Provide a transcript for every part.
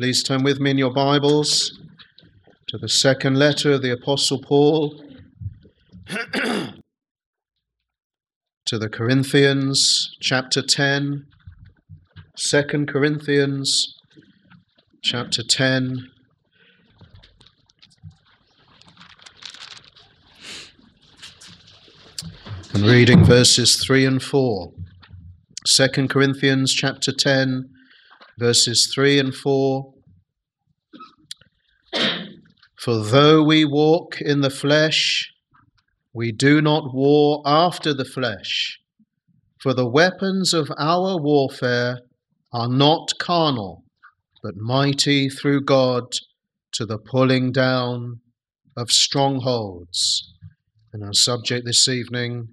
Please turn with me in your Bibles to the second letter of the Apostle Paul to the Corinthians, chapter 10. 2 Corinthians, chapter 10. And reading verses 3 and 4. 2 Corinthians, chapter 10, verses 3 and 4. For though we walk in the flesh, we do not war after the flesh. For the weapons of our warfare are not carnal, but mighty through God to the pulling down of strongholds. And our subject this evening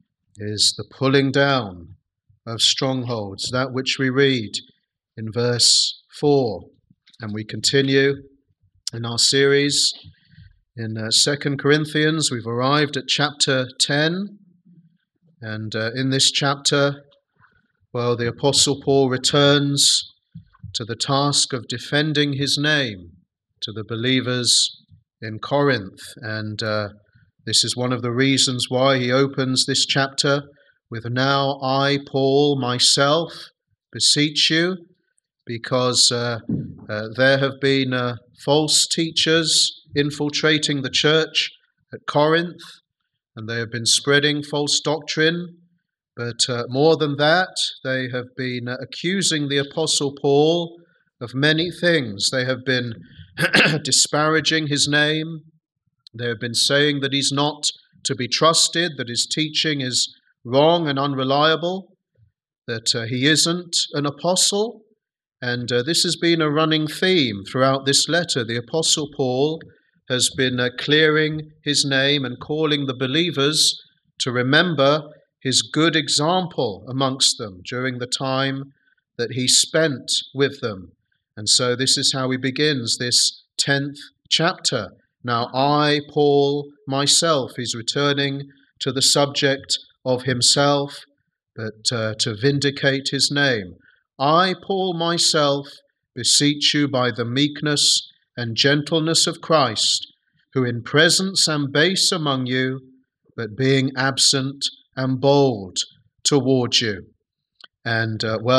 is the pulling down of strongholds, that which we read in verse 4. And we continue in our series in 2 Corinthians. We've arrived at chapter 10. And in this chapter, the Apostle Paul returns to the task of defending his name to the believers in Corinth. And this is one of the reasons why he opens this chapter with, "Now I, Paul, myself, beseech you," because there have been false teachers infiltrating the church at Corinth, and they have been spreading false doctrine. But more than that, they have been accusing the Apostle Paul of many things. They have been disparaging his name. They have been saying that he's not to be trusted, that his teaching is wrong and unreliable, that he isn't an apostle. And this has been a running theme throughout this letter. The Apostle Paul has been clearing his name and calling the believers to remember his good example amongst them during the time that he spent with them. And so this is how he begins this 10th chapter. Now I, Paul, myself, he's returning to the subject of himself, but to vindicate his name. I, Paul, myself, beseech you by the meekness and gentleness of Christ, who in presence am base among you, but being absent am bold toward you. And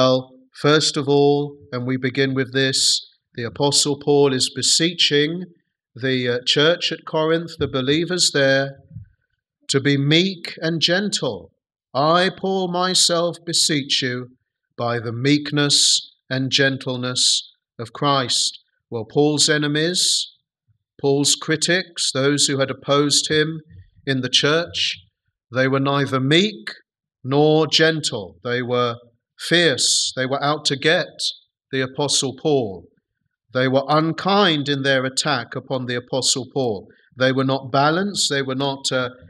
first of all, and we begin with this, the Apostle Paul is beseeching the church at Corinth, the believers there, to be meek and gentle. I, Paul, myself, beseech you by the meekness and gentleness of Christ. Well, Paul's enemies, Paul's critics, those who had opposed him in the church, they were neither meek nor gentle. They were fierce. They were out to get the Apostle Paul. They were unkind in their attack upon the Apostle Paul. They were not balanced. They were not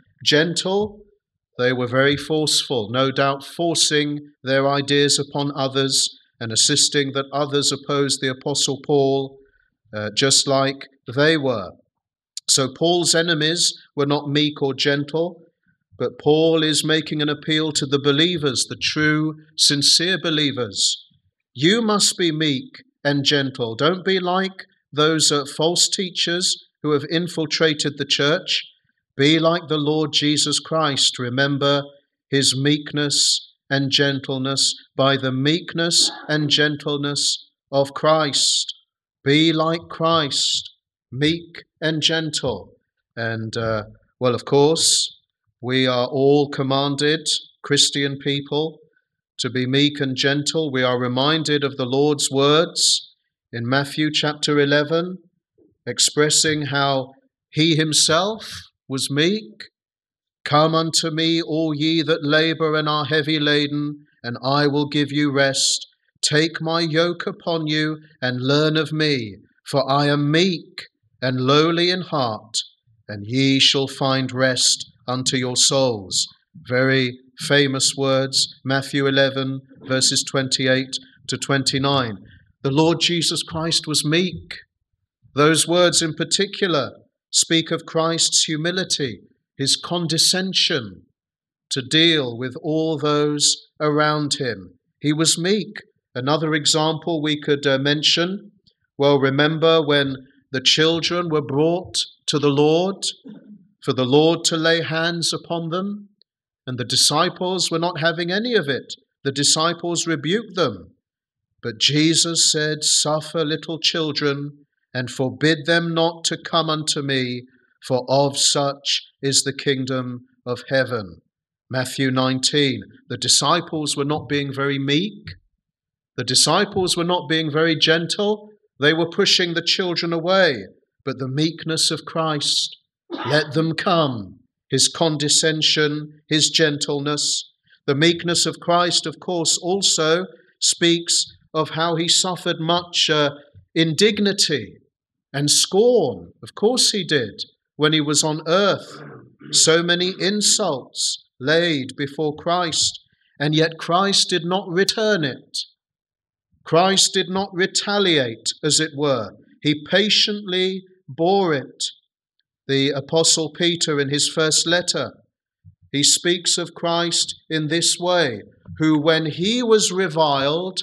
gentle. They were very forceful, no doubt forcing their ideas upon others and assisting that others opposed the Apostle Paul just like they were. So Paul's enemies were not meek or gentle, but Paul is making an appeal to the believers, the true, sincere believers. You must be meek and gentle. Don't be like those false teachers who have infiltrated the church. Be like the Lord Jesus Christ. Remember his meekness and gentleness by the meekness and gentleness of Christ. Be like Christ, meek and gentle. And, of course, we are all commanded, Christian people, to be meek and gentle. We are reminded of the Lord's words in Matthew chapter 11, expressing how he himself was meek. Come unto me, all ye that labour and are heavy laden, and I will give you rest. Take my yoke upon you and learn of me, for I am meek and lowly in heart, and ye shall find rest unto your souls. Very famous words, Matthew 11, verses 28 to 29. The Lord Jesus Christ was meek. Those words in particular speak of Christ's humility, his condescension to deal with all those around him. He was meek. Another example we could mention Well, remember when the children were brought to the Lord, for the Lord to lay hands upon them, and the disciples were not having any of it. The disciples rebuked them. But Jesus said, "Suffer little children, and forbid them not to come unto me, for of such is the kingdom of heaven." Matthew 19. The disciples were not being very meek. The disciples were not being very gentle. They were pushing the children away. But the meekness of Christ, let them come. His condescension, his gentleness. The meekness of Christ, of course, also speaks of how he suffered much indignity and scorn. Of course he did. When he was on earth, so many insults laid before Christ, and yet Christ did not return it. Christ did not retaliate, as it were. He patiently bore it. The Apostle Peter, in his first letter, he speaks of Christ in this way, who when he was reviled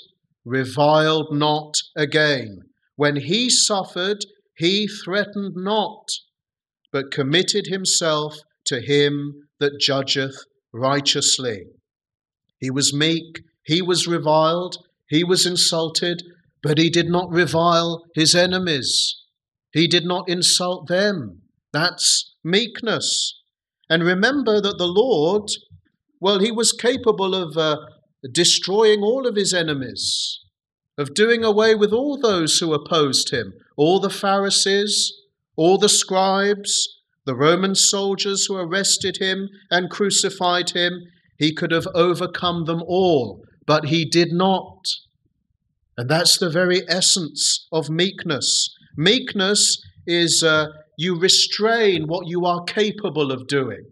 not again. When he suffered, he threatened not, but committed himself to him that judgeth righteously. He was meek, he was reviled, he was insulted, but he did not revile his enemies. He did not insult them. That's meekness. And remember that the Lord, well, he was capable of destroying all of his enemies, of doing away with all those who opposed him, all the Pharisees, all the scribes, the Roman soldiers who arrested him and crucified him. He could have overcome them all, but he did not. And that's the very essence of meekness. Meekness is you restrain what you are capable of doing.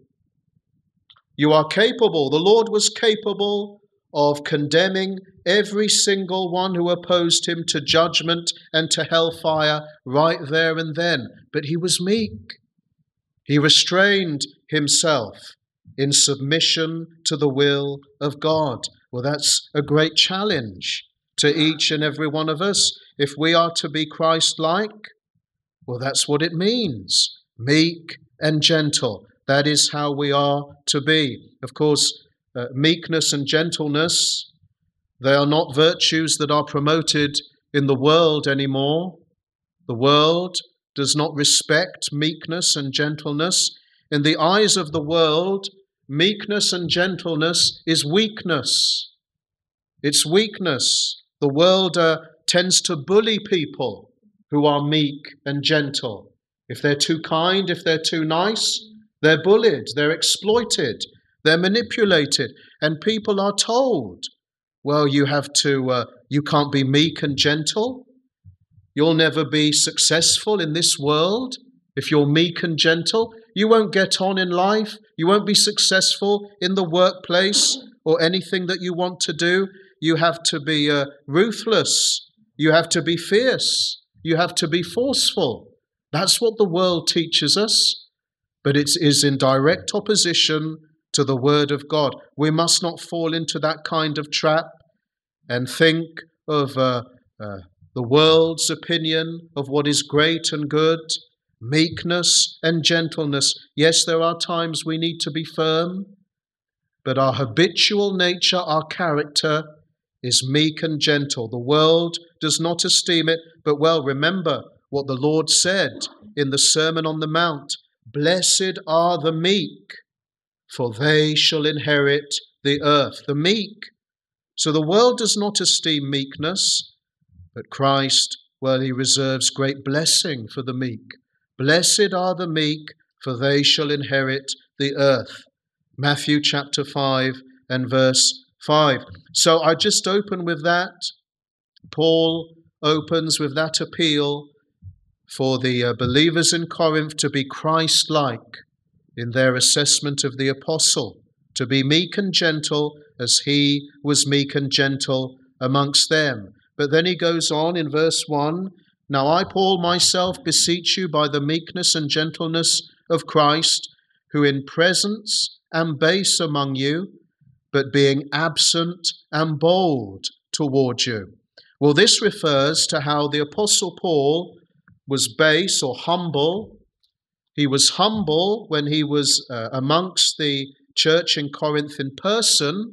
You are capable. The Lord was capable of condemning every single one who opposed him to judgment and to hellfire right there and then. But he was meek. He restrained himself in submission to the will of God. Well, that's a great challenge to each and every one of us. If we are to be Christ-like, well, that's what it means. Meek and gentle. That is how we are to be. Of course, meekness and gentleness, they are not virtues that are promoted in the world anymore. The world does not respect meekness and gentleness. In the eyes of the world, meekness and gentleness is weakness. It's weakness. The world tends to bully people who are meek and gentle. If they're too kind, if they're too nice, they're bullied, they're exploited, they're manipulated. And people are told, well, you can't be meek and gentle. You'll never be successful in this world if you're meek and gentle. You won't get on in life. You won't be successful in the workplace or anything that you want to do. You have to be ruthless. You have to be fierce. You have to be forceful. That's what the world teaches us, but it is in direct opposition to the Word of God. We must not fall into that kind of trap and think of the world's opinion of what is great and good. Meekness and gentleness. Yes, there are times we need to be firm, but our habitual nature, our character, is meek and gentle. The world does not esteem it, but well, remember what the Lord said in the Sermon on the Mount. Blessed are the meek, for they shall inherit the earth. The meek. So the world does not esteem meekness, but Christ, well, he reserves great blessing for the meek. Blessed are the meek, for they shall inherit the earth. Matthew chapter 5 and verse 5. So I just open with that. Paul opens with that appeal for the believers in Corinth to be Christ-like in their assessment of the apostle, to be meek and gentle as he was meek and gentle amongst them. But then he goes on in verse 1, Now I, Paul, myself beseech you by the meekness and gentleness of Christ, who in presence am base among you, but being absent am bold toward you. Well, this refers to how the Apostle Paul was base or humble. He was humble when he was amongst the church in Corinth in person,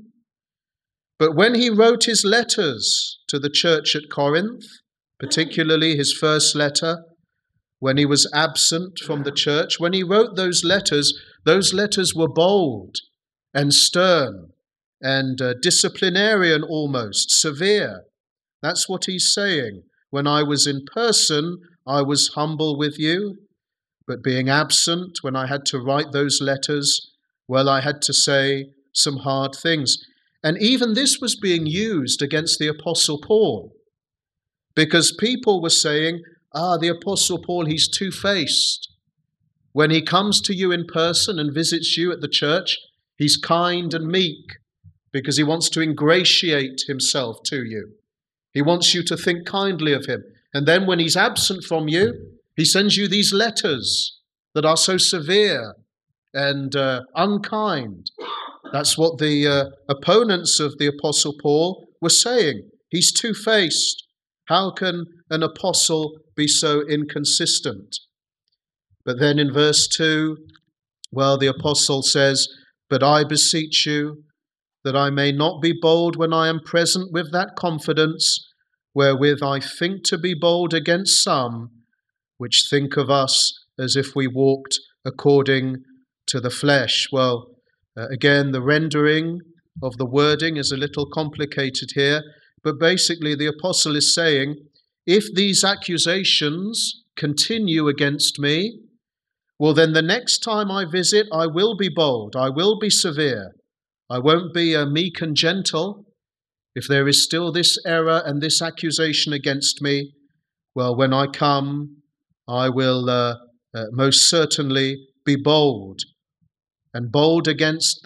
but when he wrote his letters to the church at Corinth, particularly his first letter, when he was absent from the church, when he wrote those letters were bold and stern and disciplinarian almost, severe. That's what he's saying. When I was in person, I was humble with you, but being absent, when I had to write those letters, well, I had to say some hard things. And even this was being used against the Apostle Paul, because people were saying, the Apostle Paul, he's two-faced. When he comes to you in person and visits you at the church, he's kind and meek because he wants to ingratiate himself to you. He wants you to think kindly of him. And then when he's absent from you, he sends you these letters that are so severe and unkind. That's what the opponents of the Apostle Paul were saying. He's two-faced. How can an apostle be so inconsistent? But then in verse 2, well, the apostle says, "But I beseech you that I may not be bold when I am present with that confidence wherewith I think to be bold against some, which think of us as if we walked according to the flesh." Well, again, the rendering of the wording is a little complicated here, but basically the apostle is saying, if these accusations continue against me, well, then the next time I visit, I will be bold, I will be severe, I won't be meek and gentle. If there is still this error and this accusation against me, well, when I come, I will most certainly be bold, and bold against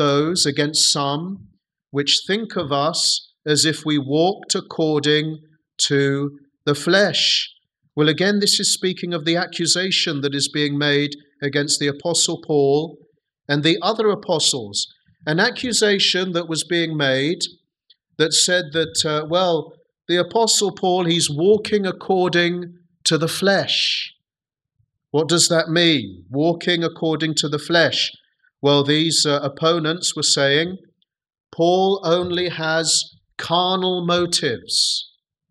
some, which think of us as if we walked according to the flesh. Well, again, this is speaking of the accusation that is being made against the Apostle Paul and the other apostles. An accusation that was being made that said that, the Apostle Paul, he's walking according to the flesh. What does that mean? Walking according to the flesh. Well, these opponents were saying, Paul only has carnal motives.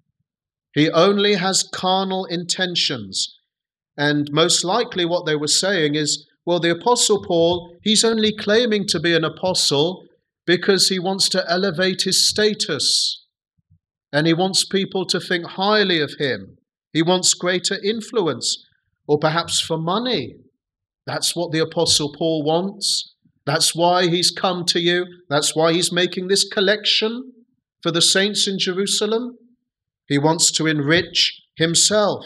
He only has carnal intentions. And most likely what they were saying is, well, the Apostle Paul, he's only claiming to be an apostle because he wants to elevate his status. And he wants people to think highly of him. He wants greater influence, or perhaps for money. That's what the Apostle Paul wants. That's why he's come to you. That's why he's making this collection for the saints in Jerusalem. He wants to enrich himself.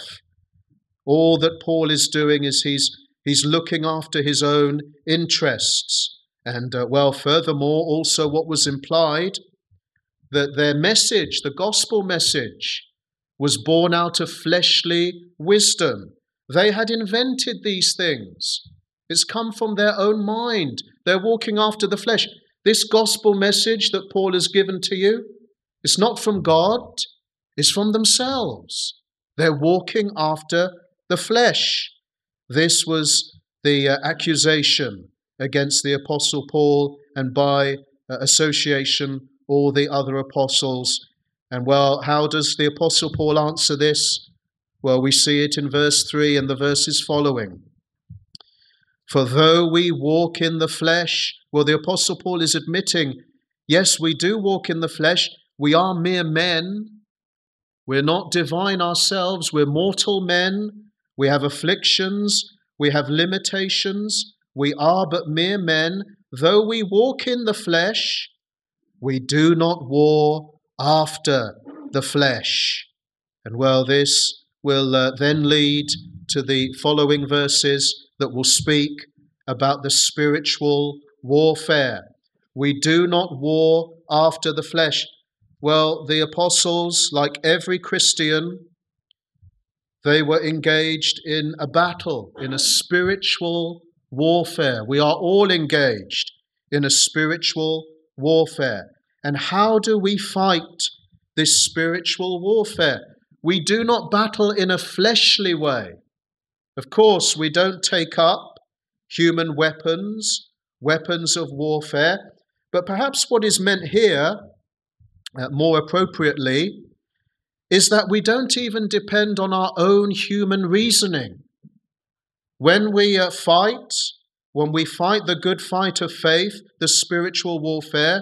All that Paul is doing is he's looking after his own interests. And furthermore, also what was implied, that their message, the gospel message, was born out of fleshly wisdom. They had invented these things. It's come from their own mind. They're walking after the flesh. This gospel message that Paul has given to you, it's not from God, it's from themselves. They're walking after the flesh. This was the accusation against the Apostle Paul, and by association, all the other apostles. And how does the Apostle Paul answer this? Well, we see it in verse 3 and the verses following. For though we walk in the flesh, well, the Apostle Paul is admitting, yes, we do walk in the flesh. We are mere men. We're not divine ourselves. We're mortal men. We have afflictions. We have limitations. We are but mere men. Though we walk in the flesh, we do not war after the flesh. And this will then lead to the following verses that will speak about the spiritual warfare. We do not war after the flesh. Well, the apostles, like every Christian, they were engaged in a battle, in a spiritual warfare. We are all engaged in a spiritual warfare. And how do we fight this spiritual warfare. We do not battle in a fleshly way. Of course, we don't take up human weapons of warfare, but perhaps what is meant here, more appropriately, is that we don't even depend on our own human reasoning. When we fight the good fight of faith, the spiritual warfare,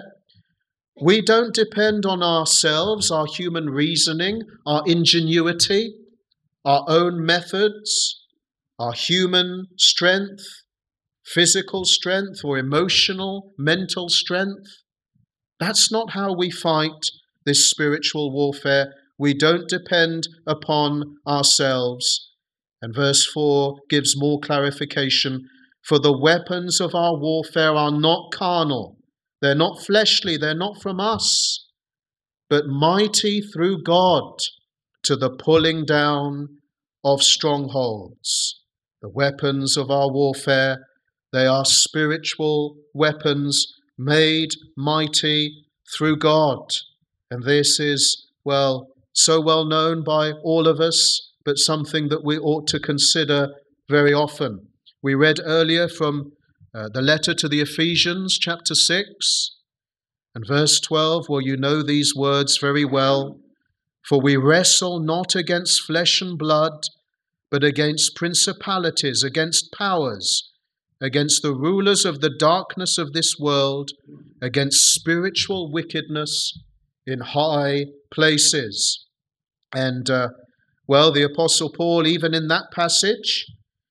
we don't depend on ourselves, our human reasoning, our ingenuity, our own methods, our human strength, physical strength or emotional, mental strength. That's not how we fight this spiritual warfare. We don't depend upon ourselves. And verse 4 gives more clarification. For the weapons of our warfare are not carnal. They're not fleshly. They're not from us, but mighty through God to the pulling down of strongholds. The weapons of our warfare, they are spiritual weapons made mighty through God. And this is, so well known by all of us, but something that we ought to consider very often. We read earlier from the letter to the Ephesians, chapter 6, and verse 12, you know these words very well. For we wrestle not against flesh and blood, but against principalities, against powers, against the rulers of the darkness of this world, against spiritual wickedness in high places. And, the Apostle Paul, even in that passage,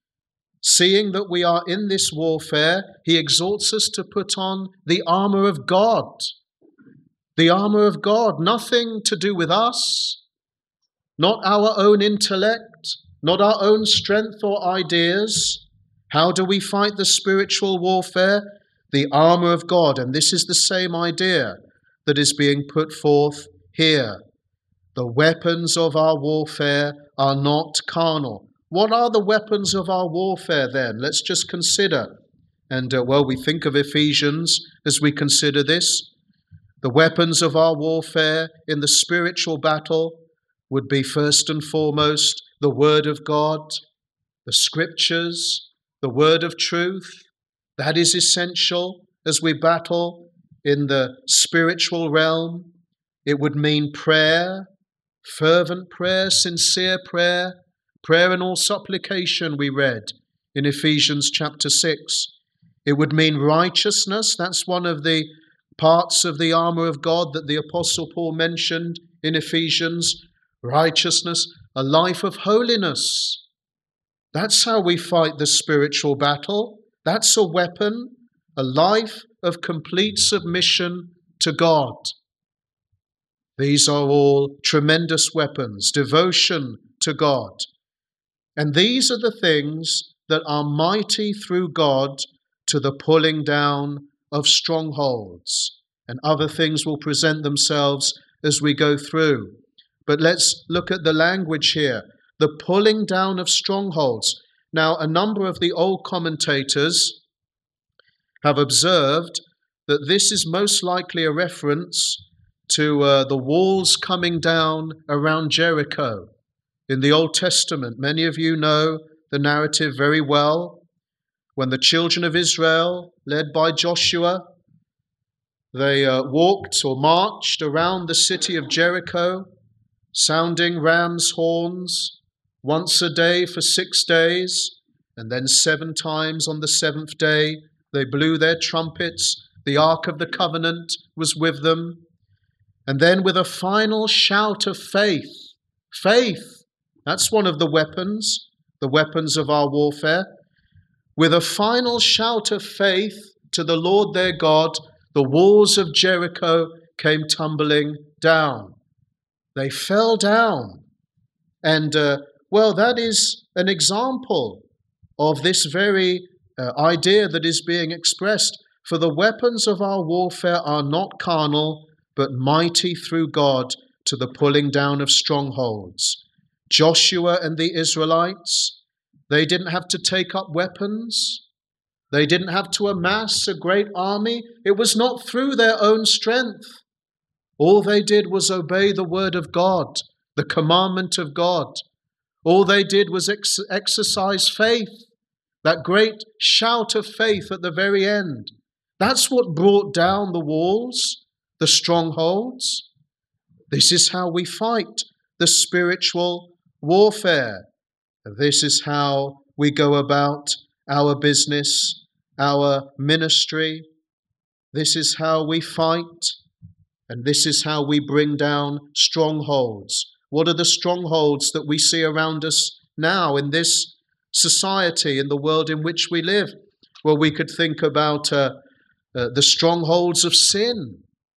seeing that we are in this warfare, he exhorts us to put on the armour of God. The armour of God, nothing to do with us, not our own intellect, not our own strength or ideas. How do we fight the spiritual warfare? The armour of God. And this is the same idea that is being put forth here. The weapons of our warfare are not carnal. What are the weapons of our warfare then? Let's just consider. And we think of Ephesians as we consider this. The weapons of our warfare in the spiritual battle would be first and foremost the Word of God, the Scriptures, the word of truth. That is essential as we battle in the spiritual realm. It would mean prayer, fervent prayer, sincere prayer, prayer and all supplication, we read in Ephesians chapter 6. It would mean righteousness. That's one of the parts of the armour of God that the Apostle Paul mentioned in Ephesians. Righteousness, a life of holiness. That's how we fight the spiritual battle. That's a weapon, a life of complete submission to God. These are all tremendous weapons, devotion to God. And these are the things that are mighty through God to the pulling down of strongholds. And other things will present themselves as we go through. But let's look at the language here. The pulling down of strongholds. Now, a number of the old commentators have observed that this is most likely a reference to the walls coming down around Jericho in the Old Testament. Many of you know the narrative very well. When the children of Israel, led by Joshua, they walked or marched around the city of Jericho, sounding ram's horns once a day for 6 days, and then 7 times on the 7th day they blew their trumpets. The Ark of the Covenant was with them. And then with a final shout of faith, that's one of the weapons of our warfare. With a final shout of faith to the Lord their God, the walls of Jericho came tumbling down. They fell down. And, that is an example of this very idea that is being expressed. For the weapons of our warfare are not carnal, but mighty through God to the pulling down of strongholds. Joshua and the Israelites, they didn't have to take up weapons. They didn't have to amass a great army. It was not through their own strength All they did was obey the word of God, the commandment of God. All they did was exercise faith, that great shout of faith at the very end. That's what brought down the walls, the strongholds. This is how we fight the spiritual warfare. This is how we go about our business, our ministry. This is how we fight, and this is how we bring down strongholds. What are the strongholds that we see around us now in this society, in the world in which we live? Well, we could think about the strongholds of sin,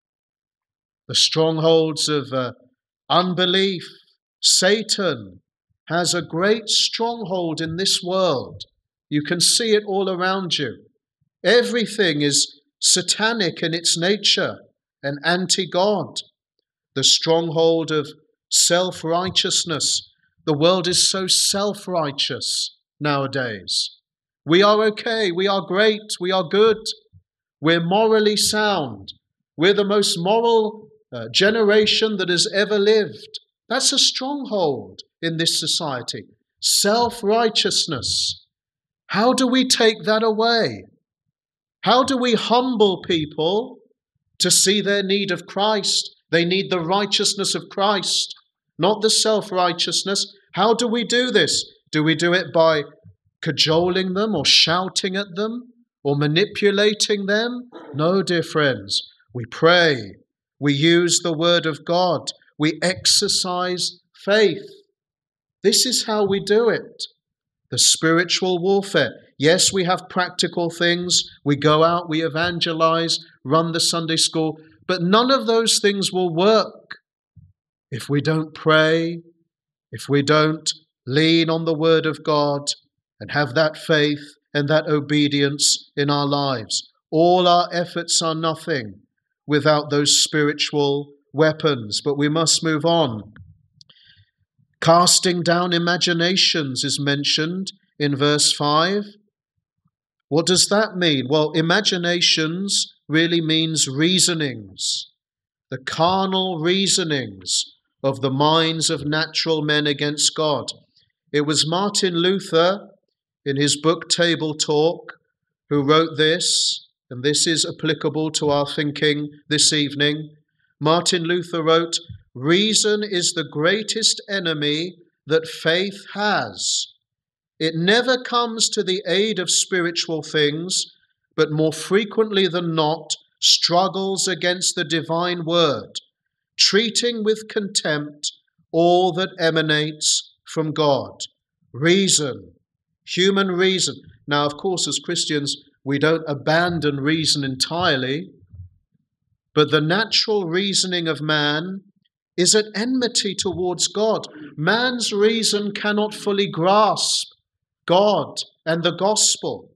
the strongholds of unbelief. Satan has a great stronghold in this world. You can see it all around you. Everything is satanic in its nature and anti-God. The stronghold of self-righteousness. The world is so self-righteous nowadays. We are okay, we are great, we are good, we're morally sound. We're the most moral generation that has ever lived. That's a stronghold in this society. Self-righteousness. How do we take that away? How do we humble people to see their need of Christ? They need the righteousness of Christ, not the self-righteousness. How do we do this? Do we do it by cajoling them or shouting at them or manipulating them? No, dear friends. We pray. We use the word of God. We exercise faith. This is how we do it. The spiritual warfare. Yes, we have practical things. We go out, we evangelize, run the Sunday school, but none of those things will work if we don't pray, if we don't lean on the word of God and have that faith and that obedience in our lives. All our efforts are nothing without those spiritual weapons, but we must move on. Casting down imaginations is mentioned in verse 5. What does that mean? Well, imaginations really means reasonings, the carnal reasonings of the minds of natural men against God. It was Martin Luther in his book Table Talk who wrote this, and this is applicable to our thinking this evening. Martin Luther wrote, "Reason is the greatest enemy that faith has. It never comes to the aid of spiritual things, but more frequently than not struggles against the divine word, treating with contempt all that emanates from God." Reason, human reason. Now, of course, as Christians, we don't abandon reason entirely, but the natural reasoning of man is at enmity towards God. Man's reason cannot fully grasp God and the gospel.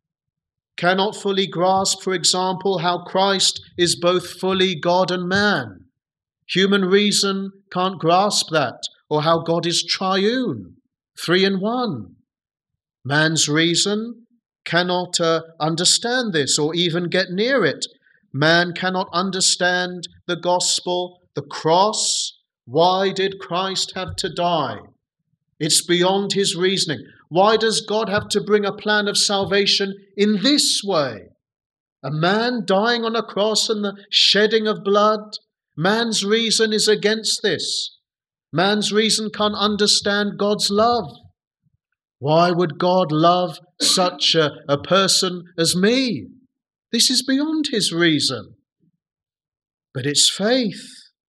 Cannot fully grasp, for example, how Christ is both fully God and man. Human reason can't grasp that, or how God is triune, three in one. Man's reason cannot understand this or even get near it. Man cannot understand the gospel, the cross. Why did Christ have to die? It's beyond his reasoning. Why does God have to bring a plan of salvation in this way? A man dying on a cross and the shedding of blood? Man's reason is against this. Man's reason can't understand God's love. Why would God love such a person as me? This is beyond his reason. But it's faith.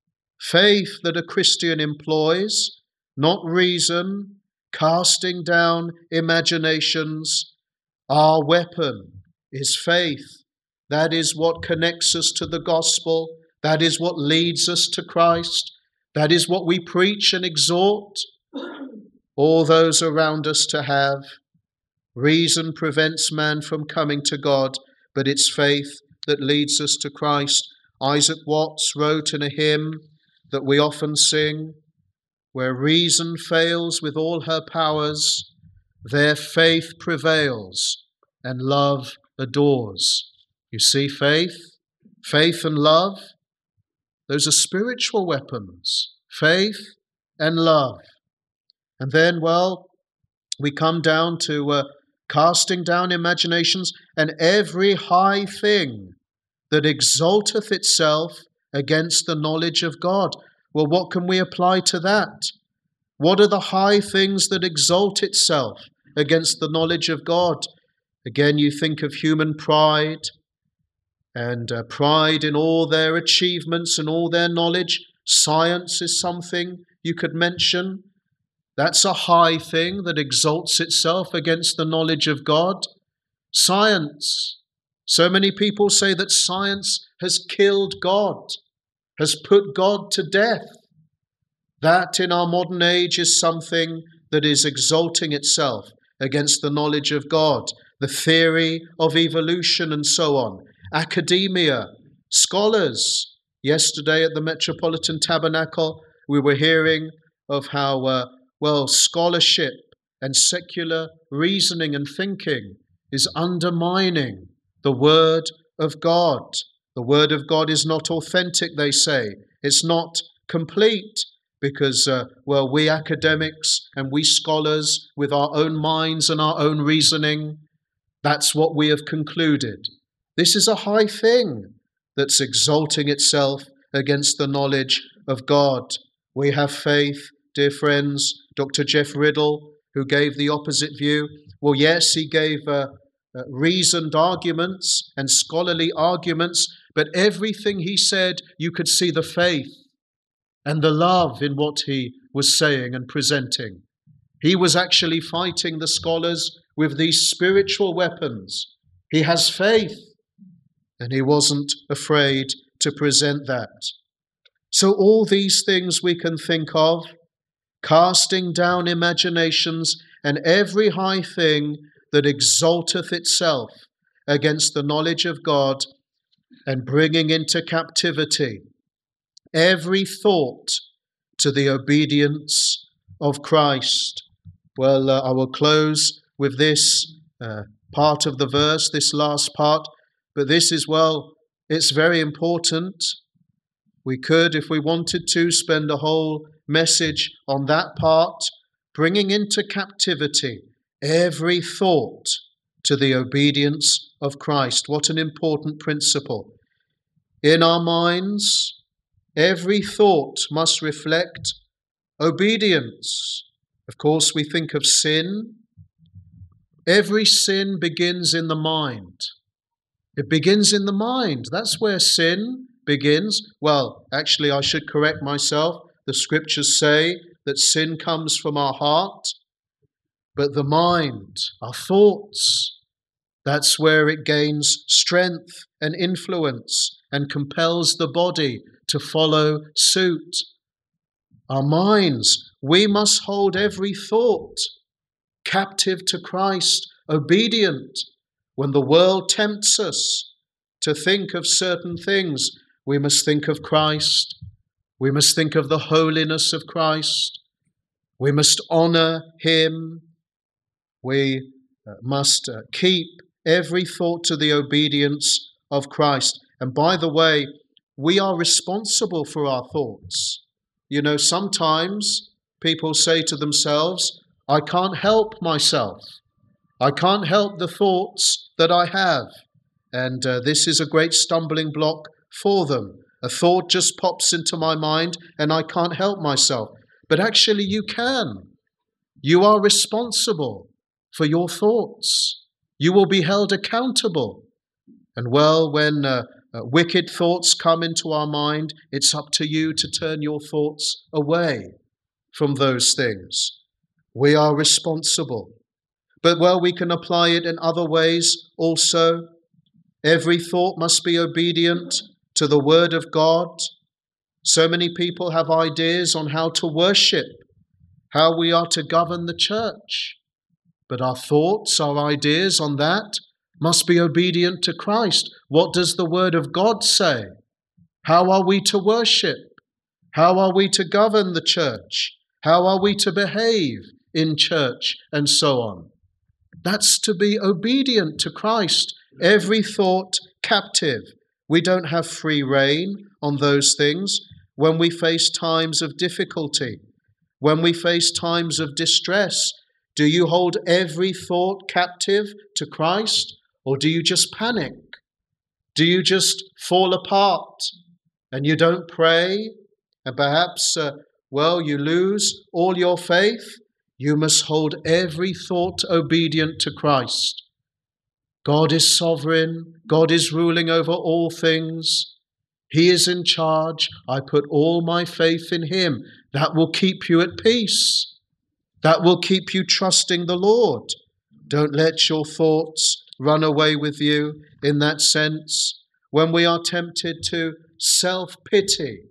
Faith that a Christian employs, not reason, casting down imaginations. Our weapon is faith. That is what connects us to the gospel. That is what leads us to Christ. That is what we preach and exhort all those around us to have. Reason prevents man from coming to God, but it's faith that leads us to Christ. Isaac Watts wrote in a hymn that we often sing, "Where reason fails with all her powers, there faith prevails and love adores." You see faith and love. Those are spiritual weapons, faith and love. And then, we come down to casting down imaginations and every high thing that exalteth itself against the knowledge of God. Well, what can we apply to that? What are the high things that exalt itself against the knowledge of God? Again, you think of human pride and pride in all their achievements and all their knowledge. Science is something you could mention. That's a high thing that exalts itself against the knowledge of God. Science. So many people say that science has killed God, has put God to death. That in our modern age is something that is exalting itself against the knowledge of God. The theory of evolution and so on. Academia, scholars. Yesterday at the Metropolitan Tabernacle, we were hearing of how, scholarship and secular reasoning and thinking is undermining the Word of God. The Word of God is not authentic, they say. It's not complete because, we academics and we scholars with our own minds and our own reasoning, that's what we have concluded. This is a high thing that's exalting itself against the knowledge of God. We have faith, dear friends. Dr. Jeff Riddle, who gave the opposite view, well, yes, he gave reasoned arguments and scholarly arguments, but everything he said, you could see the faith and the love in what he was saying and presenting. He was actually fighting the scholars with these spiritual weapons. He has faith, and he wasn't afraid to present that. So all these things we can think of, casting down imaginations and every high thing that exalteth itself against the knowledge of God, and bringing into captivity every thought to the obedience of Christ. Well, I will close with this part of the verse, this last part, but this is, it's very important. We could, if we wanted to, spend a whole message on that part, bringing into captivity every thought to the obedience of Christ. What an important principle. In our minds, every thought must reflect obedience. Of course, we think of sin. Every sin begins in the mind. It begins in the mind. That's where sin begins. Well, actually, I should correct myself. The scriptures say that sin comes from our heart, but the mind, our thoughts, that's where it gains strength and influence and compels the body to follow suit. Our minds, we must hold every thought captive to Christ, obedient. When the world tempts us to think of certain things, we must think of Christ. We must think of the holiness of Christ. We must honor him. We must keep every thought to the obedience of Christ. And by the way, we are responsible for our thoughts. You know, sometimes people say to themselves, I can't help myself. I can't help the thoughts that I have. And this is a great stumbling block for them. A thought just pops into my mind and I can't help myself. But actually you can. You are responsible for your thoughts. You will be held accountable. And when wicked thoughts come into our mind, it's up to you to turn your thoughts away from those things. We are responsible. But we can apply it in other ways also. Every thought must be obedient to the Word of God. So many people have ideas on how to worship, how we are to govern the church. But our thoughts, our ideas on that must be obedient to Christ. What does the Word of God say? How are we to worship? How are we to govern the church? How are we to behave in church and so on? That's to be obedient to Christ. Every thought captive. We don't have free rein on those things. When we face times of difficulty, when we face times of distress, do you hold every thought captive to Christ, or do you just panic? Do you just fall apart and you don't pray? And perhaps, you lose all your faith? You must hold every thought obedient to Christ. God is sovereign. God is ruling over all things. He is in charge. I put all my faith in him. That will keep you at peace. That will keep you trusting the Lord. Don't let your thoughts run away with you in that sense. When we are tempted to self-pity,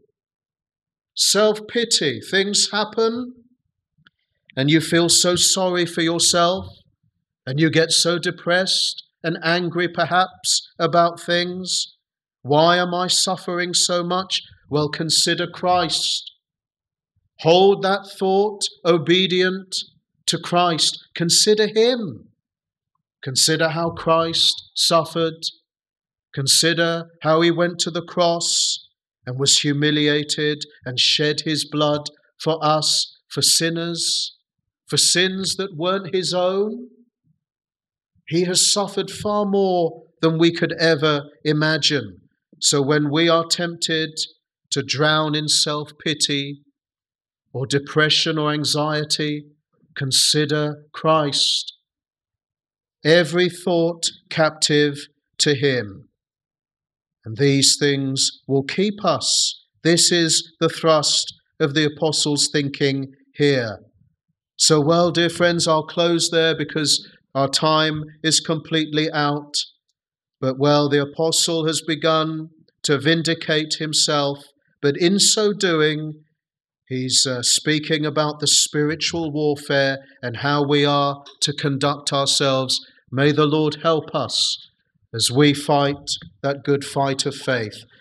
things happen and you feel so sorry for yourself and you get so depressed and angry perhaps about things. Why am I suffering so much? Well, consider Christ. Hold that thought obedient to Christ. Consider him. Consider how Christ suffered. Consider how he went to the cross and was humiliated and shed his blood for us, for sinners, for sins that weren't his own. He has suffered far more than we could ever imagine. So when we are tempted to drown in self-pity or depression or anxiety, consider Christ. Every thought captive to him. And these things will keep us. This is the thrust of the apostles' thinking here. So, well, dear friends, I'll close there because our time is completely out. But, well, the apostle has begun to vindicate himself, but in so doing, he's speaking about the spiritual warfare and how we are to conduct ourselves. May the Lord help us as we fight that good fight of faith.